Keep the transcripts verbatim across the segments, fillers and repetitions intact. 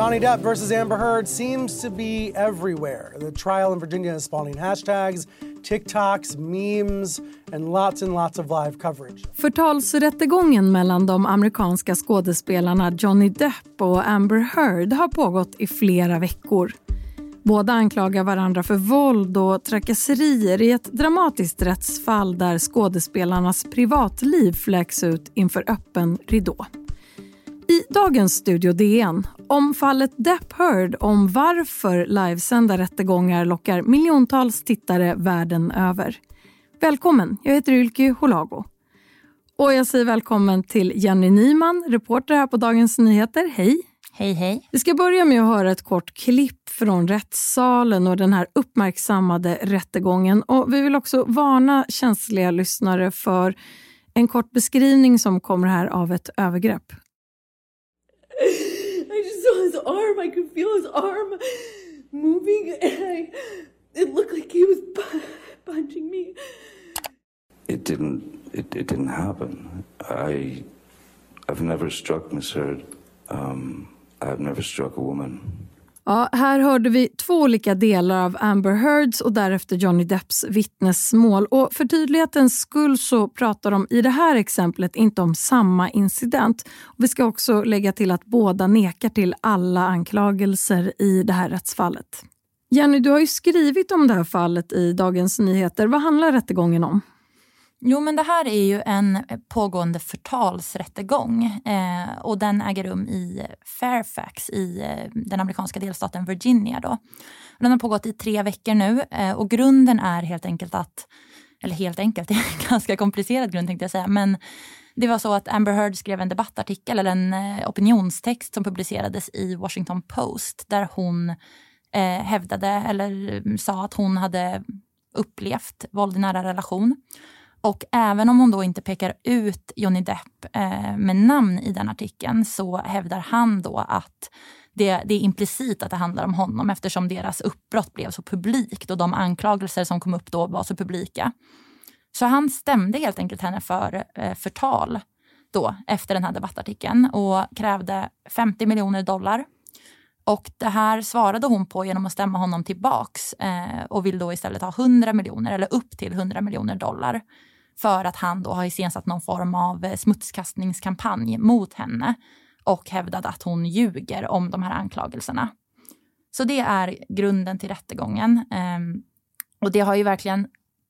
Johnny Depp versus Amber Heard seems to be everywhere. The trial in Virginia is spawning hashtags, TikToks, memes and lots and lots of live coverage. Förtalsrättegången mellan de amerikanska skådespelarna Johnny Depp och Amber Heard har pågått i flera veckor. Båda anklagar varandra för våld och trakasserier i ett dramatiskt rättsfall där skådespelarnas privatliv fläks ut inför öppen ridå. I dagens Studio D N om fallet Depp-Heard om varför livesända rättegångar lockar miljontals tittare världen över. Välkommen, jag heter Ylke Holago. Och jag säger välkommen till Jenny Nyman, reporter här på Dagens Nyheter. Hej! Hej, hej. Vi ska börja med att höra ett kort klipp från rättssalen och den här uppmärksammade rättegången. Och vi vill också varna känsliga lyssnare för en kort beskrivning som kommer här av ett övergrepp. I just saw his arm. I could feel his arm moving, and I, it looked like he was pu- punching me. It didn't. It, it didn't happen. I, I've never struck Miss Heard. Um, I've never struck a woman. Ja, här hörde vi två olika delar av Amber Heards och därefter Johnny Depps vittnesmål. Och för tydlighetens skull så pratar de i det här exemplet inte om samma incident. Och vi ska också lägga till att båda nekar till alla anklagelser i det här rättsfallet. Jenny, du har ju skrivit om det här fallet i Dagens Nyheter. Vad handlar rättegången om? Jo, men det här är ju en pågående förtalsrättegång eh, och den äger rum i Fairfax i eh, den amerikanska delstaten Virginia då. Den har pågått i tre veckor nu eh, och grunden är helt enkelt att, eller helt enkelt, det är en ganska komplicerad grund tänkte jag säga, men det var så att Amber Heard skrev en debattartikel eller en eh, opinionstext som publicerades i Washington Post där hon eh, hävdade eller sa att hon hade upplevt våld i nära relation. Och även om hon då inte pekar ut Johnny Depp eh, med namn i den artikeln så hävdar han då att det, det är implicit att det handlar om honom eftersom deras uppbrott blev så publikt och de anklagelser som kom upp då var så publika. Så han stämde helt enkelt henne för eh, förtal då efter den här debattartikeln och krävde femtio miljoner dollar. Och det här svarade hon på genom att stämma honom tillbaks eh, och vill då istället ha hundra miljoner eller upp till hundra miljoner dollar för att han då har iscensatt någon form av smutskastningskampanj mot henne och hävdade att hon ljuger om de här anklagelserna. Så det är grunden till rättegången. Eh, och det har ju verkligen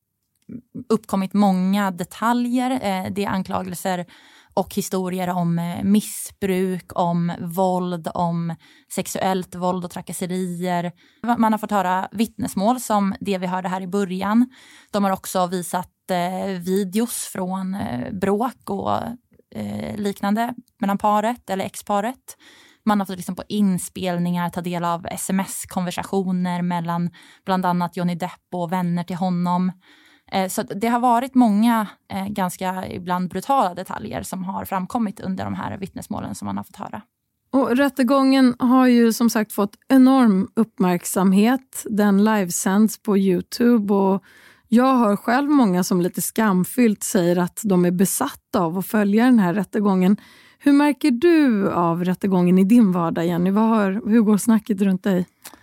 uppkommit många detaljer. Eh, det är anklagelser och historier om missbruk, om våld, om sexuellt våld och trakasserier. Man har fått höra vittnesmål som det vi hörde här i början. De har också visat eh, videos från eh, bråk och eh, liknande mellan paret eller exparet. Man har fått liksom på inspelningar ta del av sms-konversationer mellan bland annat Johnny Depp och vänner till honom. Så det har varit många eh, ganska ibland brutala detaljer som har framkommit under de här vittnesmålen som man har fått höra. Och rättegången har ju som sagt fått enorm uppmärksamhet. Den livesänds på YouTube och jag hör själv många som lite skamfyllt säger att de är besatta av att följa den här rättegången. Hur märker du av rättegången i din vardag, Jenny? Vad har, hur går snacket runt dig?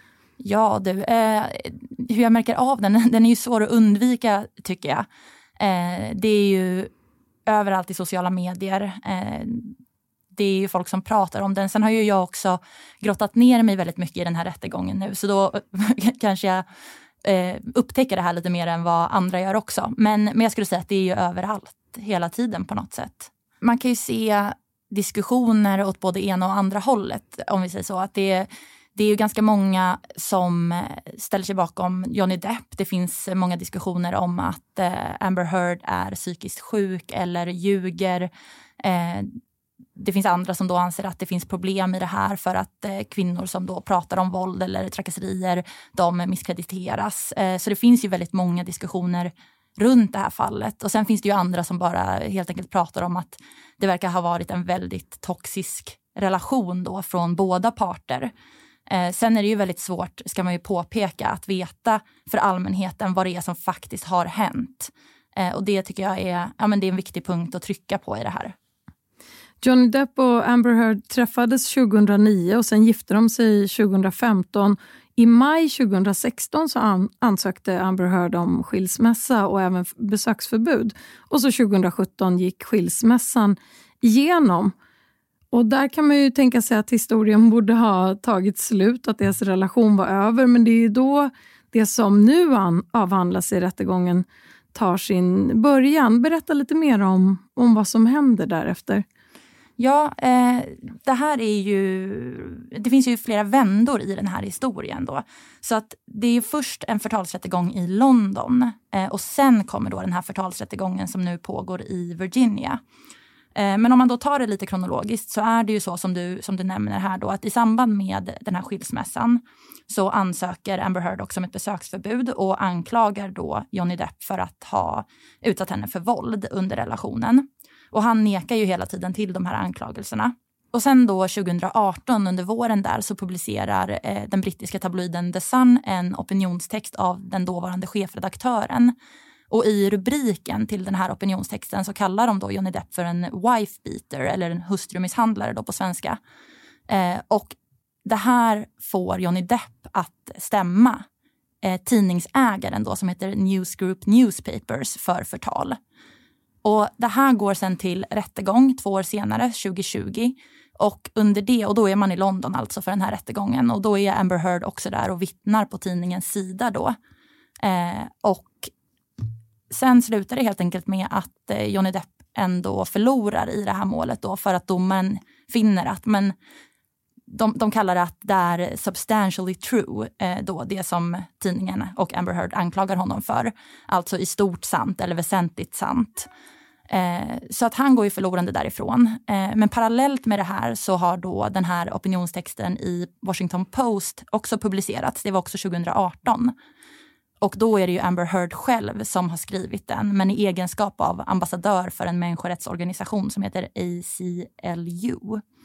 Ja du, eh, hur jag märker av den, den är ju svår att undvika tycker jag. Eh, det är ju överallt i sociala medier. Eh, det är ju folk som pratar om den. Sen har ju jag också grottat ner mig väldigt mycket i den här rättegången nu. Så då kanske jag eh, upptäcker det här lite mer än vad andra gör också. Men, men jag skulle säga att det är ju överallt hela tiden på något sätt. Man kan ju se diskussioner åt både ena och andra hållet om vi säger så. Att det är Det är ju ganska många som ställer sig bakom Johnny Depp. Det finns många diskussioner om att eh, Amber Heard är psykiskt sjuk eller ljuger. Eh, det finns andra som då anser att det finns problem i det här för att eh, kvinnor som då pratar om våld eller trakasserier, de misskrediteras. Eh, så det finns ju väldigt många diskussioner runt det här fallet. Och sen finns det ju andra som bara helt enkelt pratar om att det verkar ha varit en väldigt toxisk relation då från båda parter. Eh, sen är det ju väldigt svårt, ska man ju påpeka, att veta för allmänheten vad det är som faktiskt har hänt. Eh, och det tycker jag är, ja, men det är en viktig punkt att trycka på i det här. Johnny Depp och Amber Heard träffades tjugohundranio och sen gifte de sig tjugohundrafemton. I maj tjugohundrasexton så an- ansökte Amber Heard om skilsmässa och även besöksförbud. Och så tjugohundrasjutton gick skilsmässan igenom. Och där kan man ju tänka sig att historien borde ha tagit slut, att deras relation var över. Men det är ju då det som nu an- avhandlas i rättegången tar sin början. Berätta lite mer om, om vad som händer därefter. Ja, eh, det här är ju... Det finns ju flera vändor i den här historien då. Så att det är ju först en förtalsrättegång i London. Eh, och sen kommer då den här förtalsrättegången som nu pågår i Virginia. Eh, men om man då tar det lite kronologiskt så är det ju så som du, som du nämner här då. Att i samband med den här skilsmässan så ansöker Amber Heard också om ett besöksförbud. Och anklagar då Johnny Depp för att ha utsatt henne för våld under relationen. Och han nekar ju hela tiden till de här anklagelserna. Och sen då tjugohundraarton under våren där så publicerar eh, den brittiska tabloiden The Sun en opinionstext av den dåvarande chefredaktören. Och i rubriken till den här opinionstexten så kallar de då Johnny Depp för en wife beater eller en hustrumisshandlare då på svenska. Eh, och det här får Johnny Depp att stämma eh, tidningsägaren då som heter News Group Newspapers för förtal. Och det här går sen till rättegång två år senare, tjugohundratjugo. Och under det, och då är man i London alltså för den här rättegången. Och då är Amber Heard också där och vittnar på tidningens sida då. Eh, och sen slutar det helt enkelt med att eh, Johnny Depp ändå förlorar i det här målet då. För att domen finner att, men de, de kallar det att det är substantially true. Eh, då, det som tidningen och Amber Heard anklagar honom för. Alltså i stort sant eller väsentligt sant. Eh, så att han går ju förlorande därifrån. Eh, men parallellt med det här så har då den här opinionstexten i Washington Post också publicerats. Det var också tjugohundraarton. Och då är det ju Amber Heard själv som har skrivit den. Men i egenskap av ambassadör för en människorättsorganisation som heter A C L U.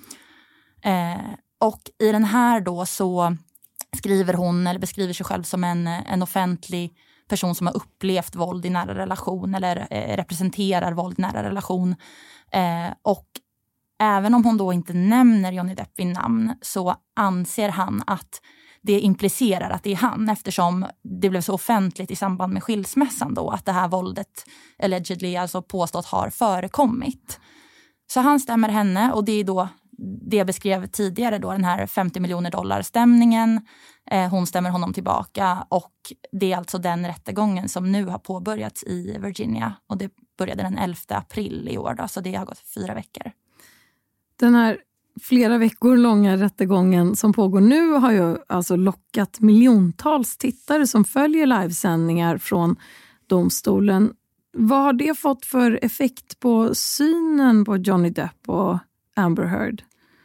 Eh, och i den här då så skriver hon eller beskriver sig själv som en, en offentlig person som har upplevt våld i nära relation eller eh, representerar våld i nära relation. Eh, och även om hon då inte nämner Johnny Depp vid namn så anser han att det implicerar att det är han eftersom det blev så offentligt i samband med skilsmässan då att det här våldet allegedly alltså påstått har förekommit. Så han stämmer henne och det är då det jag beskrev tidigare då, den här femtio miljoner dollar stämningen. Eh, hon stämmer honom tillbaka och det är alltså den rättegången som nu har påbörjats i Virginia. Och det började den elfte april i år då, så det har gått fyra veckor. Den här flera veckor långa rättegången som pågår nu har ju alltså lockat miljontals tittare som följer livesändningar från domstolen. Vad har det fått för effekt på synen på Johnny Depp och Amber Heard?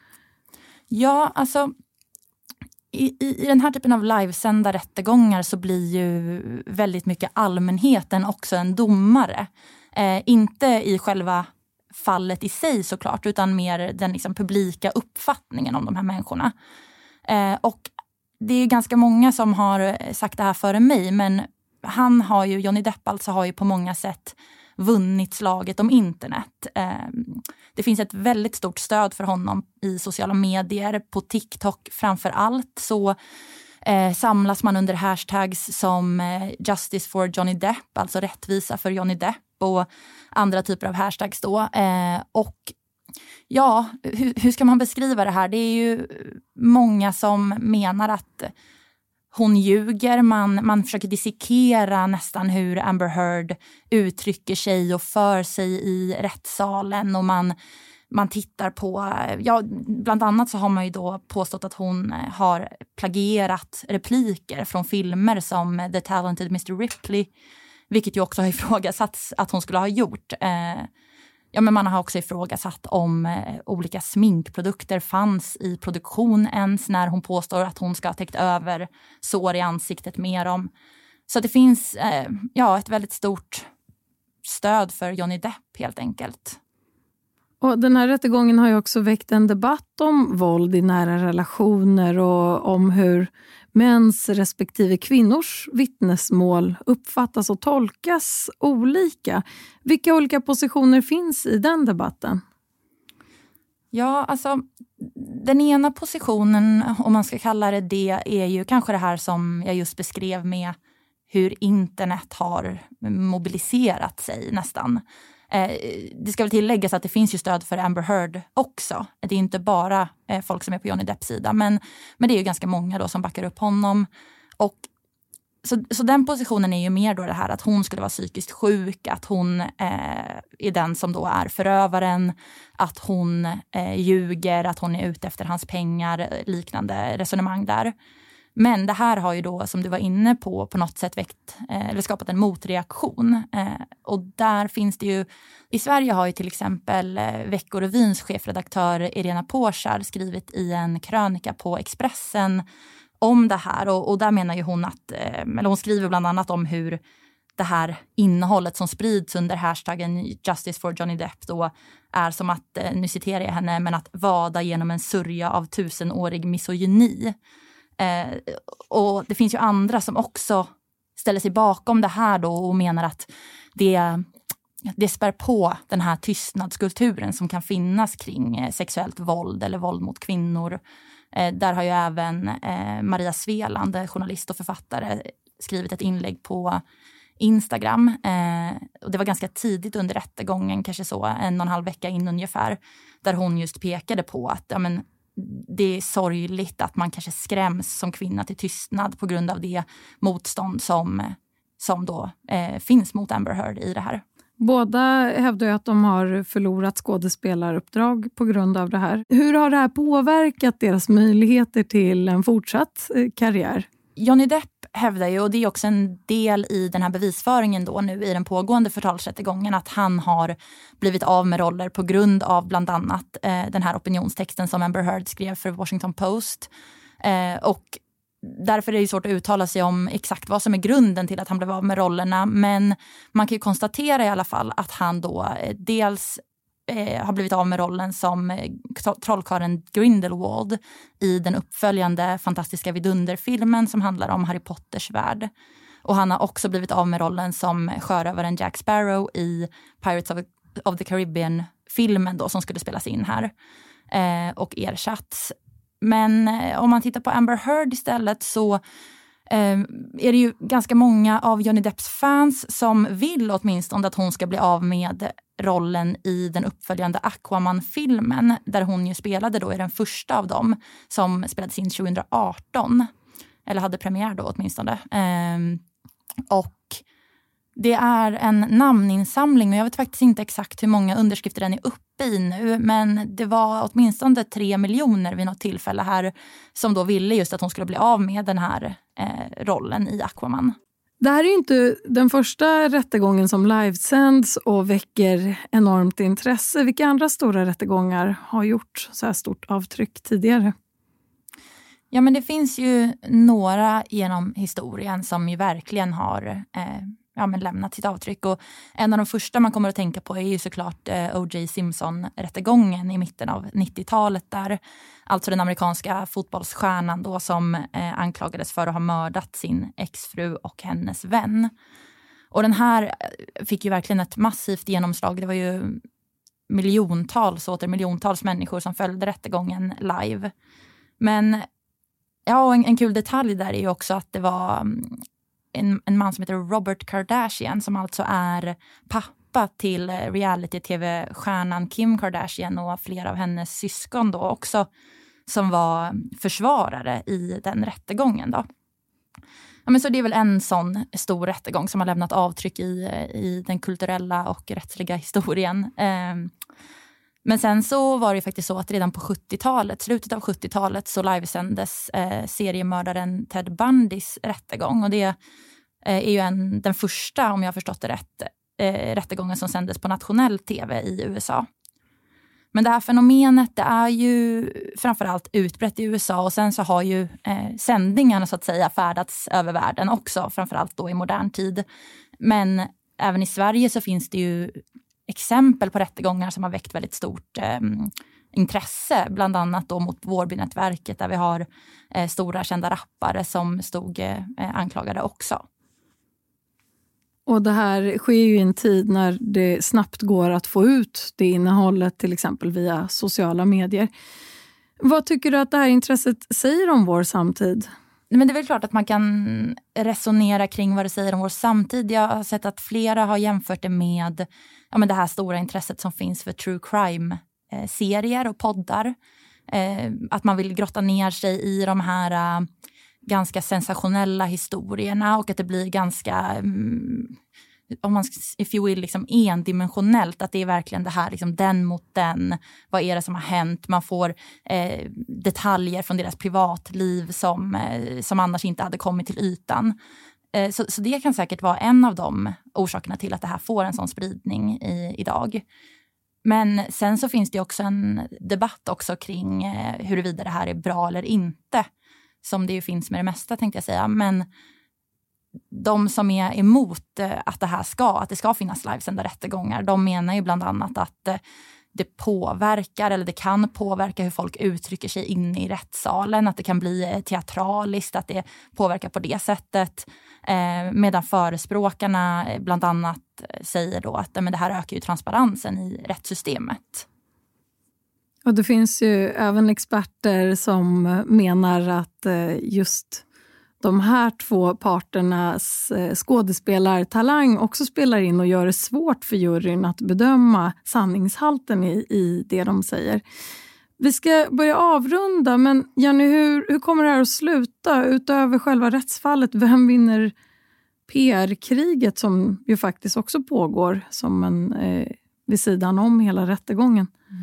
Ja, alltså i, i, i den här typen av livesända rättegångar så blir ju väldigt mycket allmänheten också en domare. Eh, inte i själva fallet i sig såklart, utan mer den liksom publika uppfattningen om de här människorna. Eh, och det är ganska många som har sagt det här före mig, men han har ju, Johnny Depp alltså har ju på många sätt vunnit slaget om internet. Eh, det finns ett väldigt stort stöd för honom i sociala medier, på TikTok framför allt så eh, samlas man under hashtags som eh, Justice for Johnny Depp, alltså rättvisa för Johnny Depp och andra typer av hashtags då. Eh, och ja, hur, hur ska man beskriva det här? Det är ju många som menar att hon ljuger, man, man försöker dissekera nästan hur Amber Heard uttrycker sig och för sig i rättssalen och man, man tittar på, ja bland annat så har man ju då påstått att hon har plagierat repliker från filmer som The Talented mister Ripley, vilket ju också har ifrågasatts att hon skulle ha gjort. Eh, Ja, men man har också ifrågasatt om eh, olika sminkprodukter fanns i produktion ens när hon påstår att hon ska ha täckt över sår i ansiktet med dem. Så det finns eh, ja, ett väldigt stort stöd för Johnny Depp helt enkelt. Och den här rättegången har ju också väckt en debatt om våld i nära relationer och om hur mäns respektive kvinnors vittnesmål uppfattas och tolkas olika. Vilka olika positioner finns i den debatten? Ja, alltså den ena positionen, om man ska kalla det det, är ju kanske det här som jag just beskrev med hur internet har mobiliserat sig nästan. Eh, det ska väl tilläggas att det finns ju stöd för Amber Heard också. Det är inte bara eh, folk som är på Johnny Depps sida, men, men det är ju ganska många då som backar upp honom. Och Så, så den positionen är ju mer då det här att hon skulle vara psykiskt sjuk, att hon eh, är den som då är förövaren, att hon eh, ljuger, att hon är ute efter hans pengar, liknande resonemang där. Men det här har ju då, som du var inne på, på något sätt väckt, eh, eller skapat en motreaktion. Eh, och där finns det ju, i Sverige har ju till exempel eh, Veckorevyns chefredaktör Irena Porsar skrivit i en krönika på Expressen om det här, och, och där menar ju hon att, eh, eller hon skriver bland annat om hur det här innehållet som sprids under hashtaggen Justice for Johnny Depp då är som att, eh, nu citerar jag henne, men att vada genom en sörja av tusenårig misogyni. Eh, och det finns ju andra som också ställer sig bakom det här då och menar att det, det spär på den här tystnadskulturen som kan finnas kring eh, sexuellt våld eller våld mot kvinnor. Eh, där har ju även eh, Maria Sveland, journalist och författare, skrivit ett inlägg på Instagram. Eh, och det var ganska tidigt under rättegången, kanske så en och en halv vecka in ungefär, där hon just pekade på att ja, men, det är sorgligt att man kanske skräms som kvinna till tystnad på grund av det motstånd som, som då eh, finns mot Amber Heard i det här. Båda hävdar ju att de har förlorat skådespelaruppdrag på grund av det här. Hur har det här påverkat deras möjligheter till en fortsatt karriär? Johnny Depp hävdar ju, och det är också en del i den här bevisföringen då nu i den pågående förtalsrättegången, att han har blivit av med roller på grund av bland annat eh, den här opinionstexten som Amber Heard skrev för Washington Post. Eh, och därför är det svårt att uttala sig om exakt vad som är grunden till att han blev av med rollerna. Men man kan ju konstatera i alla fall att han då eh, dels eh, har blivit av med rollen som eh, trollkarlen Grindelwald i den uppföljande fantastiska vidunderfilmen som handlar om Harry Potters värld. Och han har också blivit av med rollen som sjörövaren Jack Sparrow i Pirates of, of the Caribbean-filmen då, som skulle spelas in här eh, och ersatts. Men eh, om man tittar på Amber Heard istället så eh, är det ju ganska många av Johnny Depps fans som vill åtminstone att hon ska bli av med rollen i den uppföljande Aquaman-filmen, där hon ju spelade då i den första av dem som spelades in tjugo arton, eller hade premiär då åtminstone. Eh, och det är en namninsamling, och jag vet faktiskt inte exakt hur många underskrifter den är uppe i nu, men det var åtminstone tre miljoner vid något tillfälle här som då ville just att hon skulle bli av med den här eh, rollen i Aquaman. Det här är ju inte den första rättegången som livesänds och väcker enormt intresse. Vilka andra stora rättegångar har gjort så här stort avtryck tidigare? Ja, men det finns ju några genom historien som ju verkligen har eh, ja, men lämnat sitt avtryck. Och en av de första man kommer att tänka på är ju såklart eh, O J Simpson-rättegången i mitten av nittiotalet där. Alltså den amerikanska fotbollsstjärnan då som eh, anklagades för att ha mördat sin exfru och hennes vän. Och den här fick ju verkligen ett massivt genomslag. Det var ju miljontals och åter miljontals människor som följde rättegången live. Men ja, och en, en kul detalj där är ju också att det var en, en man som heter Robert Kardashian som alltså är pappa till reality-tv-stjärnan Kim Kardashian och flera av hennes syskon då också som var försvarare i den rättegången då. Ja, men så det är väl en sån stor rättegång som har lämnat avtryck i, i den kulturella och rättsliga historien. Eh, Men sen så var det ju faktiskt så att redan på sjuttiotalet, slutet av sjuttiotalet så livesändes eh, seriemördaren Ted Bundys rättegång. Och det eh, är ju en, den första, om jag har förstått det rätt, eh, rättegången som sändes på nationell tv i U S A. Men det här fenomenet det är ju framförallt utbrett i U S A och sen så har ju eh, sändningarna så att säga färdats över världen också, framförallt då i modern tid. Men även i Sverige så finns det ju exempel på rättegångar som har väckt väldigt stort eh, intresse, bland annat då mot Vårbynätverket där vi har eh, stora kända rappare som stod eh, anklagade också. Och det här sker ju i en tid när det snabbt går att få ut det innehållet, till exempel via sociala medier. Vad tycker du att det här intresset säger om vår samtid? Men det är väl klart att man kan resonera kring vad det säger om vår samtid. Jag har sett att flera har jämfört det med ja, men det här stora intresset som finns för true crime-serier och poddar. Eh, att man vill grotta ner sig i de här uh, ganska sensationella historierna och att det blir ganska, um, om man if you will, liksom endimensionellt. Att det är verkligen det här, liksom den mot den. Vad är det som har hänt? Man får eh, detaljer från deras privatliv som, eh, som annars inte hade kommit till ytan. Eh, så, så det kan säkert vara en av de orsakerna till att det här får en sån spridning i, idag. Men sen så finns det också en debatt också kring eh, huruvida det här är bra eller inte. Som det ju finns med det mesta, tänkte jag säga. Men de som är emot eh, att det här ska, att det ska finnas livesända rättegångar, de menar ju bland annat att eh, det påverkar eller det kan påverka hur folk uttrycker sig inne i rättssalen. Att det kan bli eh, teatraliskt, att det påverkar på det sättet. Eh, medan förespråkarna eh, bland annat säger då att eh, men det här ökar ju transparensen i rättssystemet. Och det finns ju även experter som menar att eh, just de här två parternas eh, skådespelartalang också spelar in och gör det svårt för juryn att bedöma sanningshalten i, i det de säger. Vi ska börja avrunda, men Jenny, hur, hur kommer det här att sluta? Utöver själva rättsfallet, vem vinner P R-kriget som ju faktiskt också pågår som en, eh, vid sidan om hela rättegången? Mm.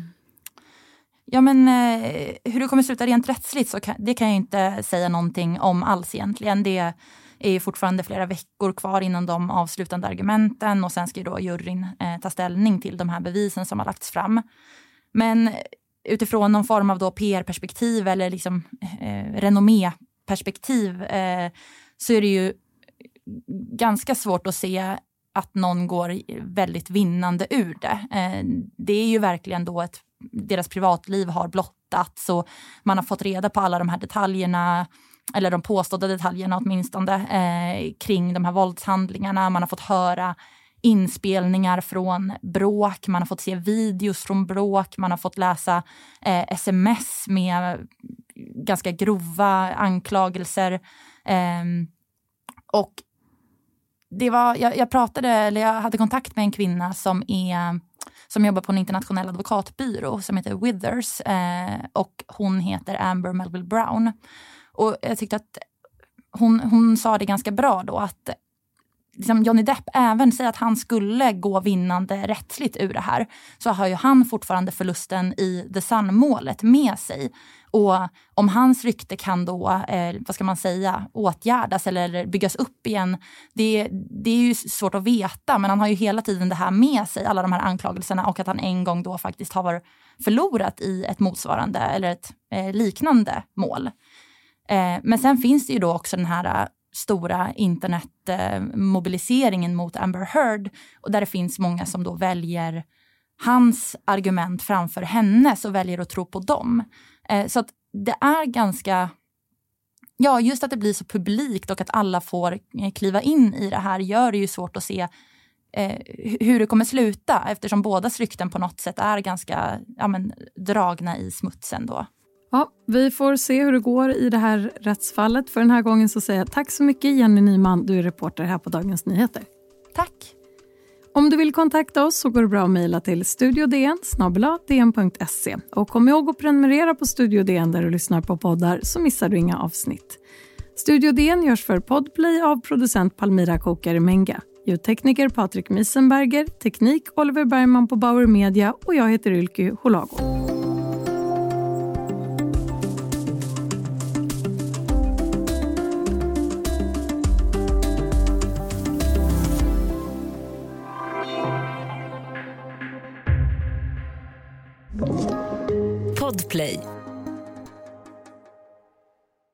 Ja, men eh, hur det kommer sluta rent rättsligt så kan, det kan jag inte säga någonting om alls egentligen. Det är ju fortfarande flera veckor kvar innan de avslutande argumenten och sen ska ju då juryn eh, ta ställning till de här bevisen som har lagts fram. Men utifrån någon form av då P R-perspektiv eller liksom eh, renomméperspektiv eh, så är det ju ganska svårt att se att någon går väldigt vinnande ur det. Eh, det är ju verkligen då ett deras privatliv har blottats och man har fått reda på alla de här detaljerna, eller de påstådda detaljerna åtminstone, eh, kring de här våldshandlingarna. Man har fått höra inspelningar från bråk, man har fått se videos från bråk, man har fått läsa eh, sms med ganska grova anklagelser. Eh, och det var, jag, jag pratade, eller jag hade kontakt med en kvinna som är som jobbar på en internationell advokatbyrå som heter Withers eh, och hon heter Amber Melville Brown. Och jag tyckte att hon, hon sa det ganska bra då att liksom Johnny Depp även säger att han skulle gå vinnande rättsligt ur det här, så har ju han fortfarande förlusten i The Sun-målet med sig. Och om hans rykte kan då, eh, vad ska man säga, åtgärdas eller byggas upp igen, det, det är ju svårt att veta. Men han har ju hela tiden det här med sig, alla de här anklagelserna, och att han en gång då faktiskt har varit förlorat i ett motsvarande eller ett eh, liknande mål. Eh, men sen finns det ju då också den här stora internetmobiliseringen mot Amber Heard, och där det finns många som då väljer hans argument framför hennes och väljer att tro på dem. Eh, så att det är ganska, ja, just att det blir så publikt och att alla får kliva in i det här gör det ju svårt att se eh, hur det kommer sluta, eftersom bådas rykten på något sätt är ganska ja, men, dragna i smutsen då. Ja, vi får se hur det går i det här rättsfallet. För den här gången så säger jag tack så mycket Jenny Nyman, du är reporter här på Dagens Nyheter. Tack! Om du vill kontakta oss så går det bra att mejla till studiodn snabel-a d n punkt se. Och kom ihåg att prenumerera på Studio D N där du lyssnar på poddar så missar du inga avsnitt. Studio D N görs för Podplay av producent Palmira Kokare-Menga. Ljudtekniker Patrik Miesenberger, teknik Oliver Bergman på Bauer Media och jag heter Ylke Holago. Podplay.